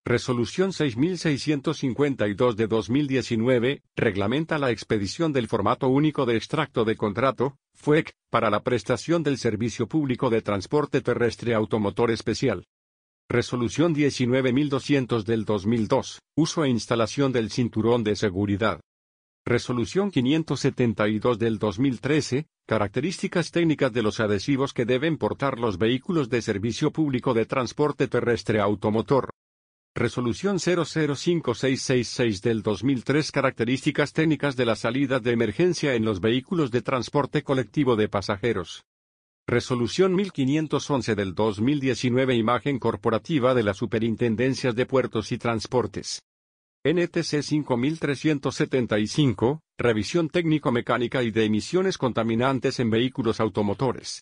Resolución 6652 de 2019, reglamenta la expedición del formato único de extracto de contrato, FUEC, para la prestación del servicio público de transporte terrestre automotor especial. Resolución 19200 del 2002, uso e instalación del cinturón de seguridad. Resolución 572 del 2013, características técnicas de los adhesivos que deben portar los vehículos de servicio público de transporte terrestre automotor. Resolución 005666 del 2003, características técnicas de las salidas de emergencia en los vehículos de transporte colectivo de pasajeros. Resolución 1511 del 2019, imagen corporativa de las superintendencias de puertos y transportes. NTC 5375, revisión técnico-mecánica y de emisiones contaminantes en vehículos automotores.